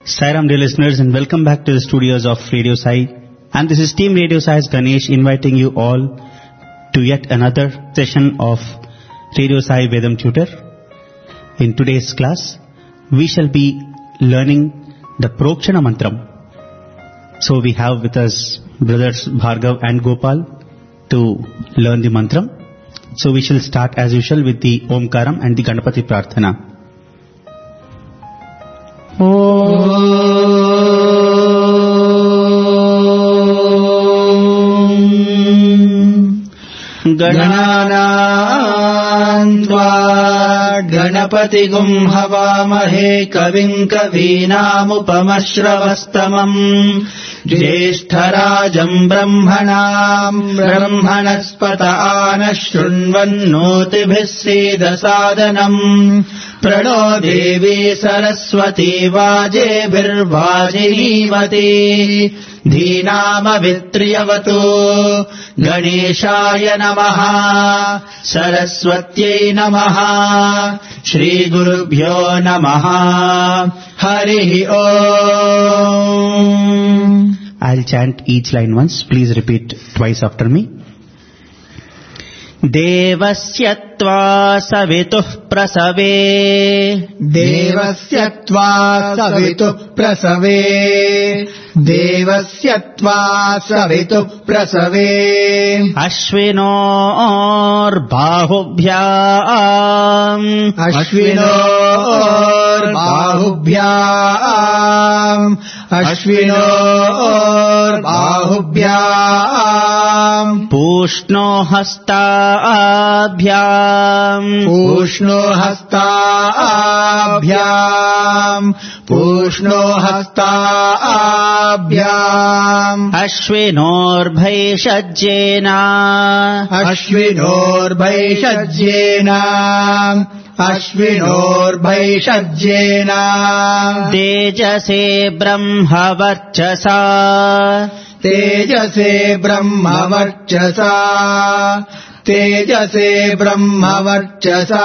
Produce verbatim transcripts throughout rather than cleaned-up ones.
Sairam dear listeners, and welcome back to the studios of Radio Sai. And this is Team Radio Sai's Ganesh inviting you all to yet another session of Radio Sai Vedam Tutor. In today's class, we shall be learning the Prokshana Mantram. So we have with us brothers Bhargav and Gopal to learn the mantram. So we shall start as usual with the Omkaram and the Ganapati Prarthana. गणानां त्वा गणपतिगुं हवामहे कविं कवीनामुपमश्रवस्तमम् ज्येष्ठराजं ब्रह्मणां ब्रह्मणस्पत आनः शृण्वन्नोतिभिः सीदसादनम् प्रणो देवी सरस्वती वाजेभिर्वाजिनीवती धीनामवित्र्यवतु गणेशाय नमः सरस्वत्यै नमः श्रीगुरुभ्यो नमः हरिः ओम्. I'll chant each line once. Please repeat twice after me. देवस्य त्वा सवितुः प्रसवे देवस्य त्वा सवितुः प्रसवे देवस्य त्वा सवितुः प्रसवे अश्विनोर्बाहुभ्याम् अश्विनोर्बाहुभ्याम् अश्विनोर्बाहुभ्याम् पूष्णो हस्ताभ्याम् पूष्णो हस्ताभ्याम् पूष्णो हस्ताभ्याम् अश्विनोर्भैषज्येन अश्विनोर्भैषज्येन अश्विनोर्भैषज्येन तेजसे ब्रह्मवर्चसा तेजसे ब्रह्मवर्चसा तेजसे ब्रह्मवर्चसा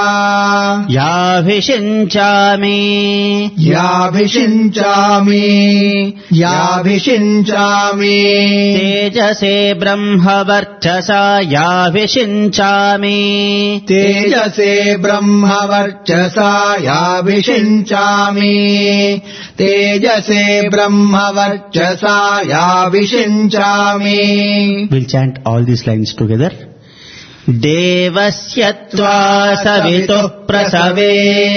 याभिषिञ्चामि याभिषिञ्चामि याभिषिञ्चामि तेजसे ब्रह्मवर्चसा याभिषिञ्चामि तेजसे ब्रह्मवर्चसा याभिषिञ्चामि तेजसे ब्रह्मवर्चसा याभिषिञ्चामि. We'll chant all these lines together. देवस्य त्वा सवितुः प्रसवे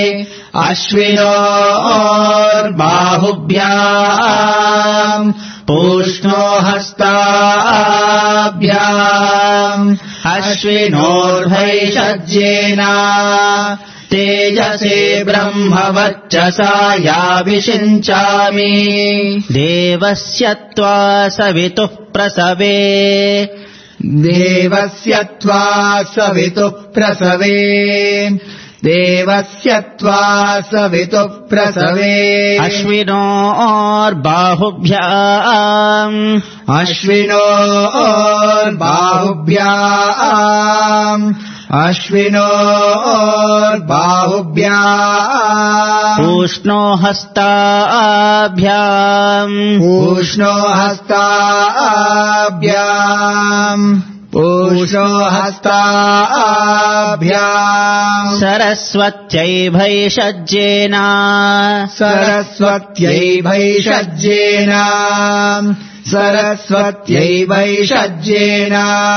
अश्विनोर्बाहुभ्याम् पूष्णो हस्ताभ्याम् अश्विनोर्भैषज्येन तेजसे ब्रह्मवर्चसा याभिषिञ्चामि देवस्य त्वा सवितुः प्रसवे देवस्य त्वा सवितुः प्रसवे देवस्य त्वा सवितुः प्रसवे अश्विनोर्बाहुभ्याम् अश्विनोर्बाहुभ्याम् अश्विनोर्बाहुभ्याम् पूष्णो हस्ताभ्याम् पूष्णो हस्ताभ्याम् पूष्णो हस्ताभ्याम् सरस्वत्यै भैषज्येन सरस्वत्यै भैषज्येन सरस्वत्यै भैषज्येन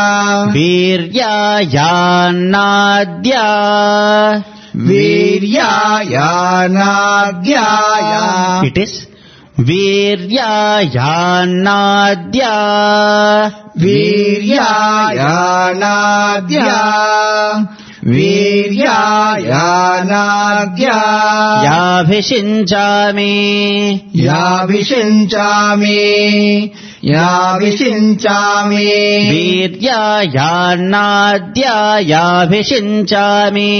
वीर्यायान्नाद्या वीर्यायानाद्याय इट इज वीर्यायान्नाद्या वीर्यायानाद्या वीर्यायानाद्या याभिषिञ्चामि याभिषिञ्चामि याभिषिञ्चामि वीर्यायान्नाद्या याभिषिञ्चामि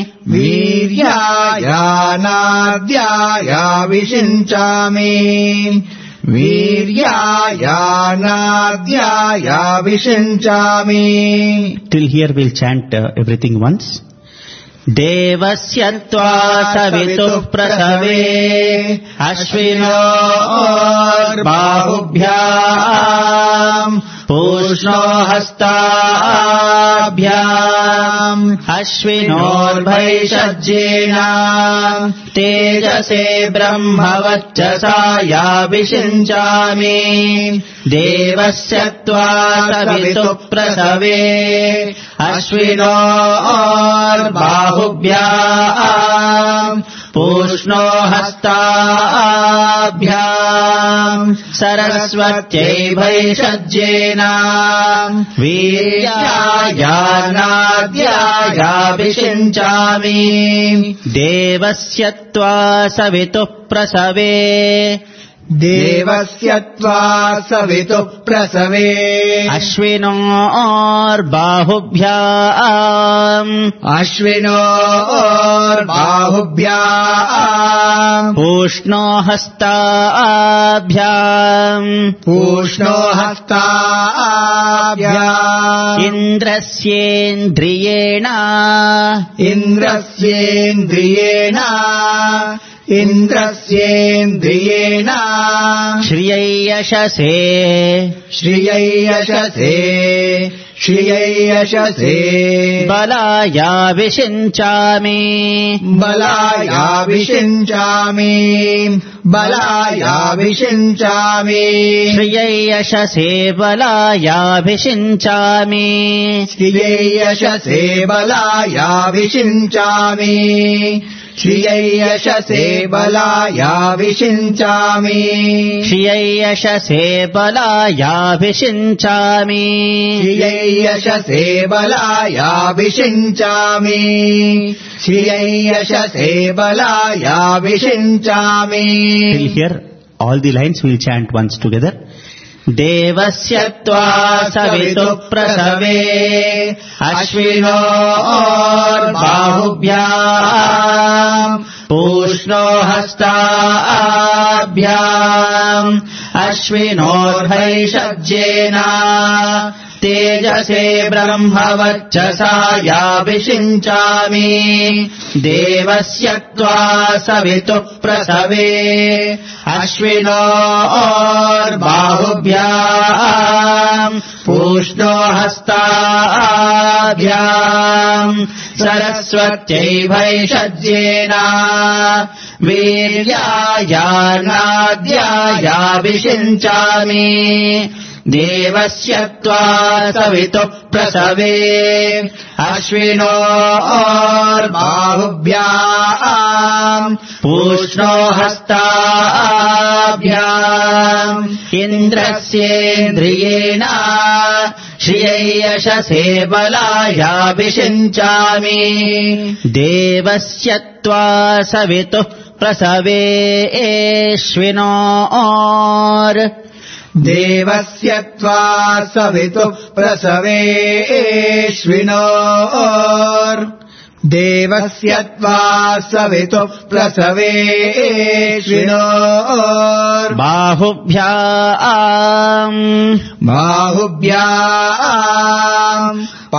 वीर्यायानाद्या याभिषिञ्चामि वीर्यायानाद्या याभिषिञ्चामि. Till here we'll chant uh, everything once. దేవస్యత్వా సవితుః ప్రసవే అశ్వినోర్బాహుభ్యాం పూష్ణో హస్తాభ్యాం అశ్వినోర్భైషజ్యేన తేజసే బ్రహ్మవర్చసా యాభిషించామి దేవస్యత్వా సవితుః ప్రసవే అశ్వినోర్బాహుభ్యాం పూష్ణో హస్తాభ్యాం సరస్వత్యై భైషజ్యేన వీర్యాయానాద్యాయాభిషించామి దేవస్యత్వా సవితుః ప్రసవే దేవస్యత్వా సవితుః ప్రసవే అశ్వినోర్బాహుభ్యాం అశ్వినోర్బాహుభ్యాం పూష్ణో హస్తాభ్యాం పూష్ణో హస్తాభ్యాం ఇంద్రస్యేంద్రియేణ ఇంద్రస్యేంద్రియేణ ఇంద్రస్యేంద్రియేణ శ్రియయశసే శ్రియయశసే శ్రియయశసే బలాయాభిషించామి బలాయాభిషించామి బలాయాభిషించామి శ్రియయశసే బలాయాభిషించామి శ్రియయశసే బలాయాభిషించామి శ్రియయశసే బలాయాభిషించామి శ్రియయశసే బలాయాభిషించామి శ్రియయశసే బలాయాభిషించామి శ్రియయశసే బలాయాభిషించామి. Till here, all the lines we'll chant once together. దేవస్యత్వా సవితుః ప్రసవే అశ్వినోర్బాహుభ్యాం పూష్ణో హస్తాభ్యాం అశ్వినోర్భైషజ్యేన తేజసే బ్రహ్మవర్చసా యాభిషించామి దేవస్యత్వా సవితుః ప్రసవే అశ్వినోర్బాహుభ్యాం పూష్ణో హస్తాభ్యాం సరస్వత్యై భైషజ్యేన వీర్యాయానాద్యాయాభిషించామి దేవస్యత్వా సవితుః ప్రసవే అశ్వినోర్బాహుభ్యాం పూష్ణో హస్తాభ్యాం ఇంద్రస్యేంద్రియేణ శ్రియయశసే బలాయాభిషించామి దేవస్యత్వా సవితుః ప్రసవే అశ్వినోర్ దేవస్యత్వా సవితుః ప్రసవే అశ్వినోర్ దేవస్యత్వా సవితుః ప్రసవే అశ్వినోర్ బాహుభ్యాం బాహుభ్యాం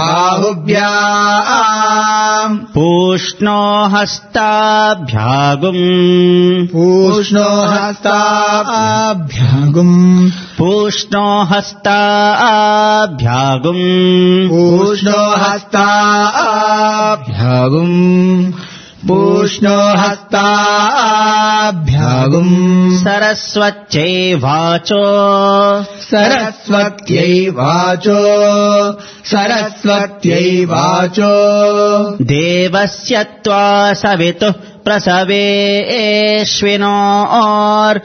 బాహుభ్యాం పూష్ణో హస్తాభ్యాగుం పూష్ణో హస్తాభ్యాగుం పూష్ణో హస్తాభ్యాగుం పూష్ణో హస్తాభ్యాగుం పూష్ణో హస్తాభ్యాగుం సరస్వత్యై వాచో సరస్వత్యై వాచో సరస్వత్యై వాచో దేవస్యత్వా సవితుః ప్రసవే అశ్వినోర్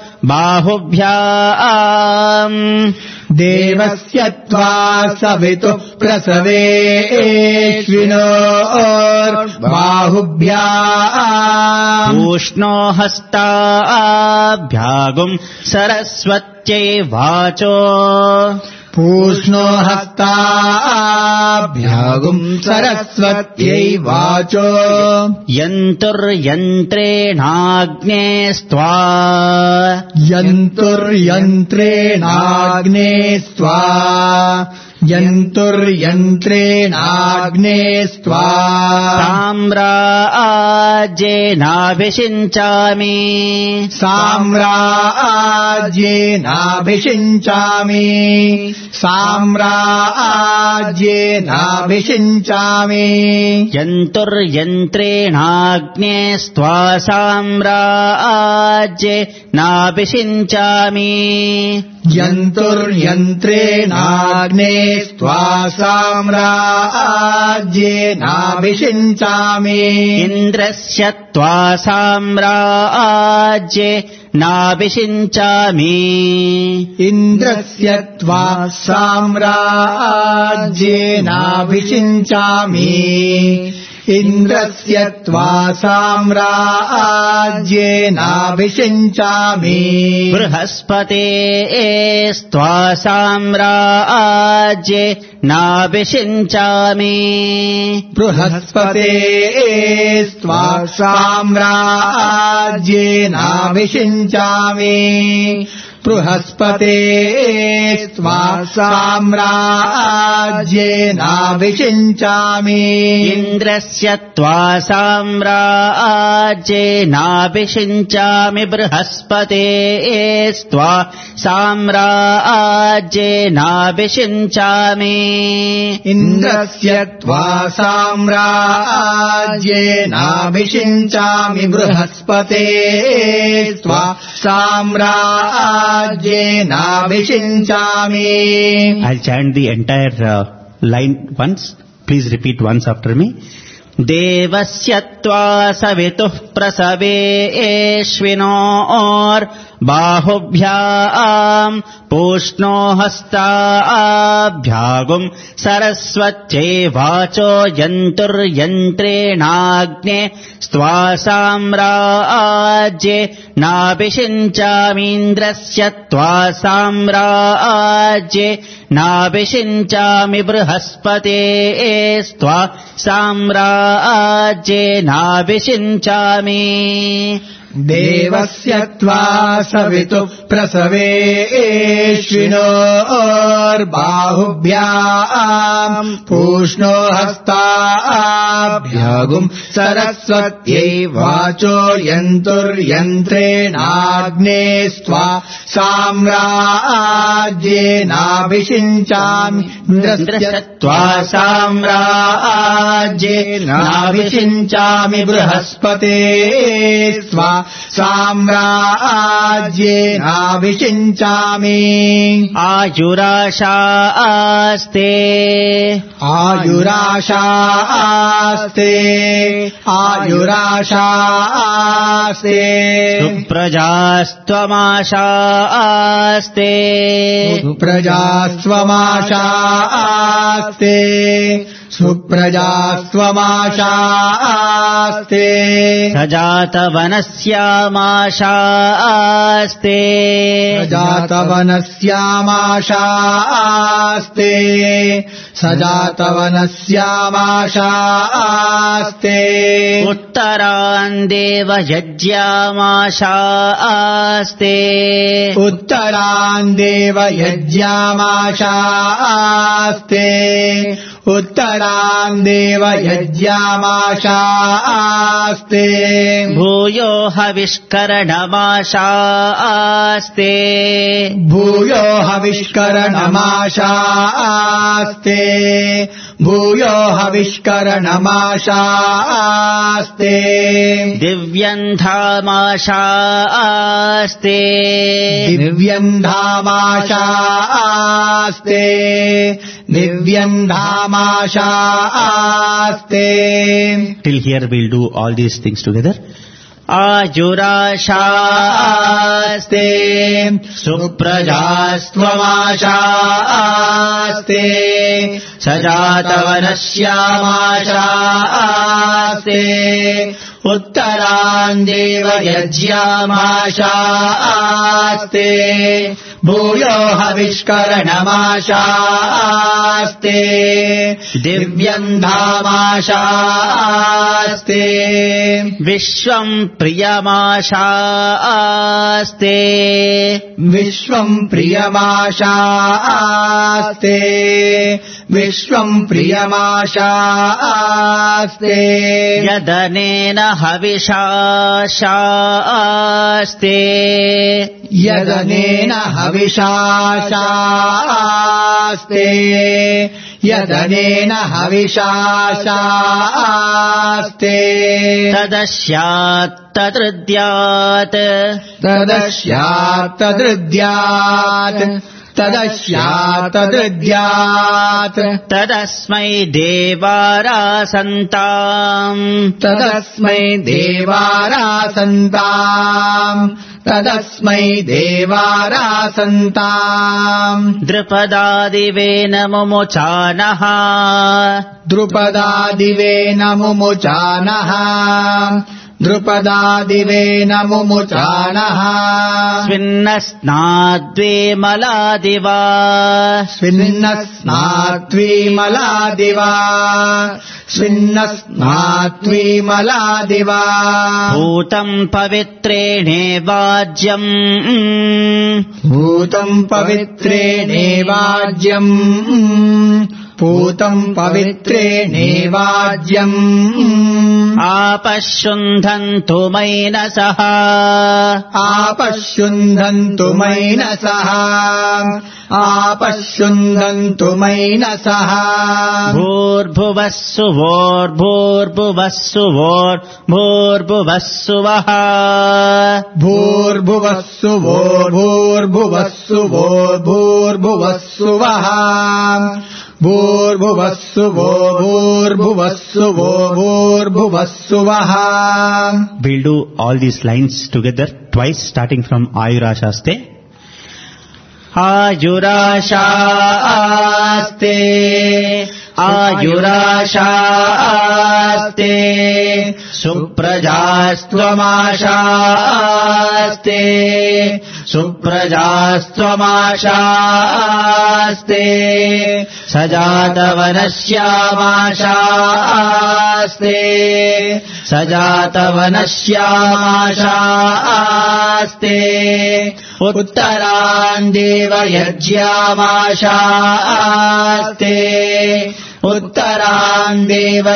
బాహుభ్యాం దేవస్యత్వా సవితుః ప్రసవే అశ్వినోర్ బాహుభ్యాం పూష్ణో హస్తాభ్యాగుం సరస్వత్యై వాచో పూష్ణో హస్తాభ్యాగుం సరస్వత్యై వాచో యంతుర్యంత్రేణాగ్నే స్త్వా యంతుర్యంత్రేణాగ్నే స్వా यन्तुर्यन्त्रेणाग्ने स्त्वा साम्राज्येनाभिषिञ्चामि साम्राज्येनाभिषिञ्चामि साम्राज्येनाभिषिञ्चामि यन्तुर्यन्त्रेणाग्ने स्त्वा साम्राज्येनाभिषिञ्चामि यन्तुर्यन्त्रेणाग्ने स्त्वा साम्राज्येनाभिषिञ्चामि इन्द्रस्य त्वा साम्राज्येनाभिषिञ्चामि इन्द्रस्य त्वा साम्राज्येनाभिषिञ्चामि इन्द्रस्य त्वा साम्राज्येनाभिषिञ्चामि बृहस्पते स्त्वा साम्राज्येनाभिषिञ्चामि बृहस्पते स्त्वा साम्राज्येनाभिषिञ्चामि बृहस्पते स्त्वा साम्राज्येनाभिषिञ्चामि इन्द्रस्य त्वा साम्राज्येनाभिषिञ्चामि बृहस्पते स्त्वा साम्राज्येनाभिषिञ्चामि इन्द्रस्य त्वा साम्राज्येनाभिषिञ्चामि बृहस्पते स्त्वा साम्राज्येनाभिषिञ्चामि I'll chant the entire uh, line once. Please repeat once after me. देवस्य त्वा सवितुः प्रसवेश्विनोर् बाहुभ्याम् पूष्णो हस्ताभ्यागुम् सरस्वत्यै वाचो यन्तुर्यन्त्रेणाग्ने स्त्वा साम्राज्ये नाभिषिञ्चामीन्द्रस्य त्वा साम्राज्ये नाभिषिञ्चामि बृहस्पते स्त्वा साम्राज्ये नाभिषिञ्चामि देवस्य त्वा सवितुः प्रसवेश्विनोर्बाहुभ्याम् पूष्णो हस्ताभ्यागुम् सरस्वत्यै वाचो यन्तुर्यन्त्रेणाग्ने स्त्वा साम्राज्येनाभिषिञ्चामि इन्द्रस्य त्वा साम्राज्येनाभिषिञ्चामि बृहस्पते स्त्वा साम्राज्येनाभिषिञ्चामि आयुराशास्ते आयुराशास्ते आयुराशास्ते सुप्रजास्त्वमाशास्ते सुप्रजास्त्वमाशास्ते सुप्रजास्त्वमाशास्ते सजातवनस्यामाशास्ते सजातवनस्यामाशास्ते सजातवनस्यामाशास्ते उत्तरान् देवयज्ञामाशास्ते उत्तरान् देवयज्ञामाशास्ते उत्तरान् देवयज्ञामाशास्ते भूयो हविष्करणमाशास्ते भूयो हविष्करणमाशास्ते भूयो हविष्करणमाशास्ते दिव्यन्धामाशास्ते दिव्यन्धामाशास्ते दिव्यन्धामाशास्ते. Till here we'll do all these things together. आजुराशास्ते सुप्रजास्त्वमाशास्ते सजातवनस्यामाशास्ते उत्तरान् देवयज्ञामाशास्ते भूयो हविष्करणमाशास्ते दिव्यम् धामाशास्ते विश्वम् प्रियमाशास्ते विश्वम् प्रियमाशास्ते विश्वम् प्रियमाशास्ते यदनेन हविषाशास्ते यदनेन हविषाशास्ते यदनेन हविषाशास्ते तदस्यात् तदृद्यात् तदस्यात् तदृद्यात् तदस्यात् तदृद्यात् तदस्मै देवारासन्ताम् तदस्मै देवारासन्ताम् तदस्मै देवारासन्ताम् द्रुपदादिवेन मुमुचानः द्रुपदादिवेन मुमुचानः द्रुपदादिवेन मुमुचानः स्विन्नस्नाद्वे मलादिवा स्विन्नस्नात्वीमलादिवा स्विन्नस्नात्वीमलादिवा भूतम् पवित्रेणेवाज्यम् भूतम् पवित्रेणेवाज्यम् भूतम् पवित्रेणेवाज्यम् आपश्युन्धन्तु मैनसः आपश्युन्धन्तु मैनसः आपश्युन्धन्तु मैनसः भूर्भुवः सुवोर्भूर्भुवः सुवोर्भूर्भुवः सुवः भूर्भुवः सुवोर्भूर्भुवः सुवोर्भूर्भुवः सुवः भूर्भुवः सुवोर्भूर्भुवः सुवोर्भूर्भुवः सुवः. We'll do all these lines together twice, starting from Ayurashaste. Ayurashaste, Ayurashaste, Suprajastvamashaaste, Suprajastvamashaaste, Sajatavanasyamashaste, Sajatavanasyamashaste, Uttarandeva yajyamashaste, Uttarandeva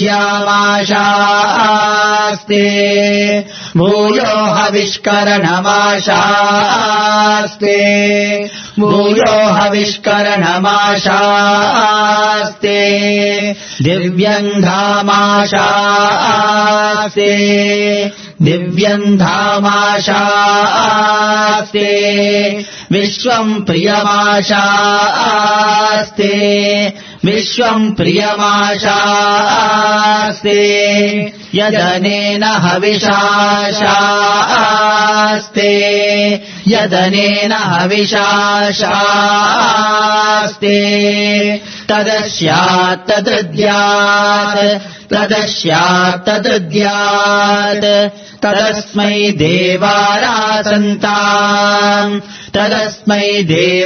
yajyamashaste, Bhuyo havishkaranamashaste, Bhuyo havishkaranamashaste, Divyandhamashaste, Divyandhamashaste, Vishwam Priyamashaste, Vishwam Priyamashaste, Yadanena Havishashaste, Yadanena Havishashaste, Tadasyat Tadadyat, Tadasyat Tadadyat, Tadasmai Devarasantam, Tadasmai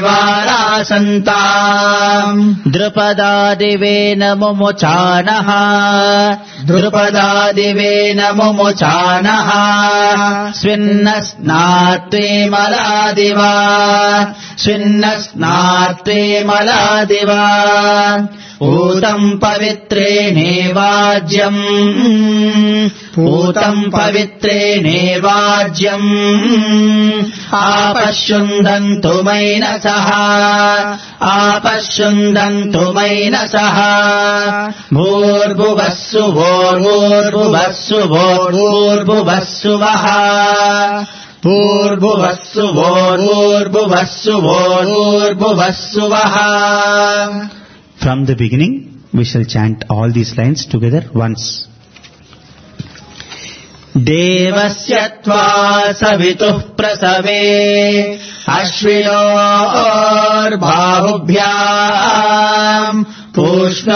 Devarasantam, Drupadadivena Mumuchanaha, Drupadadivena Mumuchanaha, Svinnasnatve Maladiva, Svinnasnatve Maladiva, Utam Pavitrenevajyam, Utam Pavitrenevajyam, Apashyundantu Mainasaha, Apashyundantu Mainasaha, Bhurbhuvassu Bhurbhuvassu Bhurbhuvassu Vaha, Bhurbhuvassu Bhurbhuvassu Bhurbhuvassu Vaha. From the beginning, we shall chant all these lines together once. Devasya tva savituh prasave ashvinor bahubhyam pushno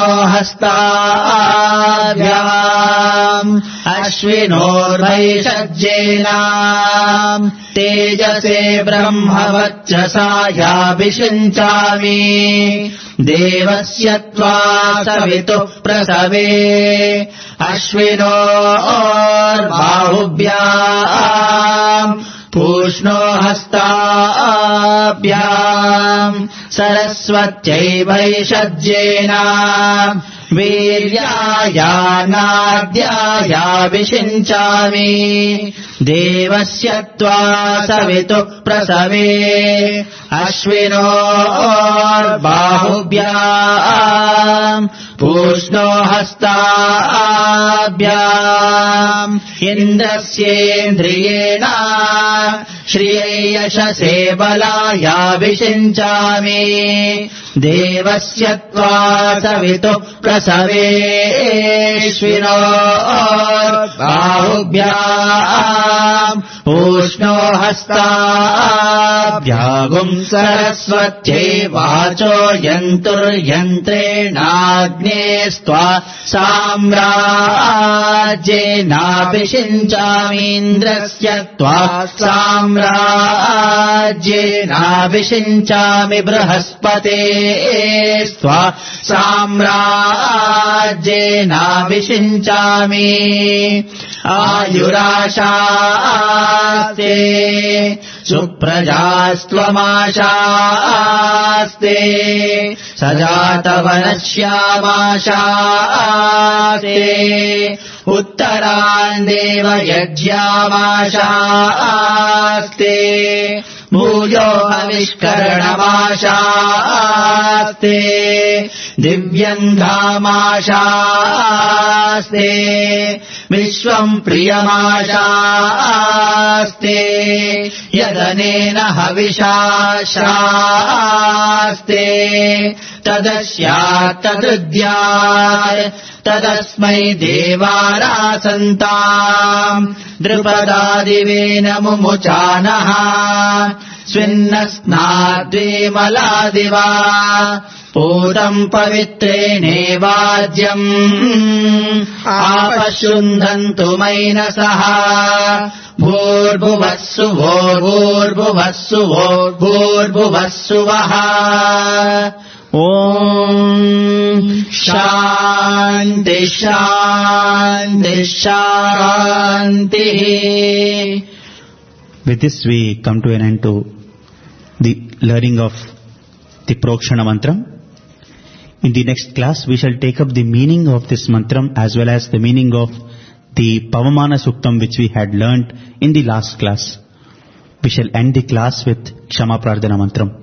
hastabhyam ashvinor vaishajjenam तेजसे ब्रह्मवर्चसा याभिषिञ्चामि देवस्य त्वा सवितुः प्रसवे अश्विनोर्बाहुभ्याम् पूष्णो हस्ताभ्याम् सरस्वत्यै वैषज्येन वीर्यायानाद्यायाभिषिञ्चामि देवस्य त्वा सवितुः प्रसवे अश्विनोर्बाहुभ्याम् पूष्णो हस्ताभ्याम् इन्द्रस्येन्द्रियेण श्रियै यशसे बलायाभिषिञ्चामि देवस्य त्वा सवितुः प्रसवेश्विनोर्बाहुभ्याम् पूष्णो हस्ताभ्यागुम् सरस्वत्यै वाचो यन्तुर्यन्त्रेणाग्नेस्त्वा साम्राज्येनाभिषिञ्चामीन्द्रस्य त्वा साम्राज्येनाभिषिञ्चामि बृहस्पते स्वा साम्राज्येनाभिषिञ्चामि आयुराशास्ते सुप्रजास्त्वमाशास्ते सजातवनश्यामाशास्ते उत्तरान्देव यज्ञामाशास्ते भूयो हविष्करणमाशास्ते दिव्यङ्गामाशास्ते विश्वम् प्रियमाशास्ते यदनेन हविषाशास्ते तदस्यात् तदुद्यात् तदस्मै देवारासन्ताम् द्रुपदादिवेन मुमुचानः स्विन्नस्नाद्विमलादिवा पूतम् पवित्रेणेवाज्यम् आपशुन्धन्तु मैनसः भूर्भुवस्सु वो भूर्भुवस्सु वो भूर्भुवस्सु वः Om Shanti Shanti Shanti. With this we come to an end to the learning of the Prokshana Mantram. In the next class we shall take up the meaning of this mantram as well as the meaning of the Pavamana Suktam which we had learnt in the last class. We shall end the class with Kshama Prardhana Mantram.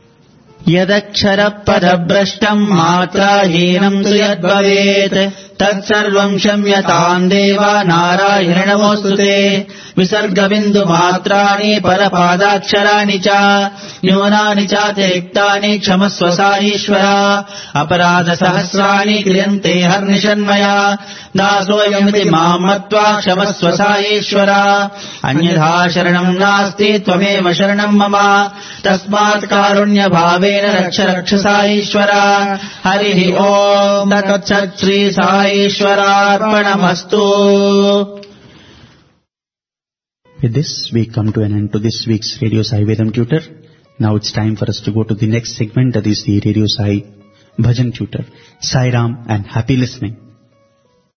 यदक्षरपदभ्रष्टम् मात्राहीनम् तु यद्भवेत् तत्सर्वम् क्षम्यताम् देवा नारायण नमोऽस्तुते विसर्गबिन्दुमात्राणि परपादाक्षराणि च न्यूनानि चातिरिक्तानि क्षमस्व साईश्वर अपराधसहस्राणि क्रियन्ते हर्निशन्मया दासोऽयमिति माम् मत्वा क्षमस्व साईश्वर अन्यथा शरणम् नास्ति त्वमेव शरणम् मम तस्मात् कारुण्यभावेन रक्ष रक्ष साईश्वर हरिः ओम् तत्सत् Shri साईश्वरार्पणमस्तु. With this, we come to an end to this week's Radio Sai Vedam Tutor. Now it's time for us to go to the next segment, that is the Radio Sai Bhajan Tutor. Sai Ram and happy listening.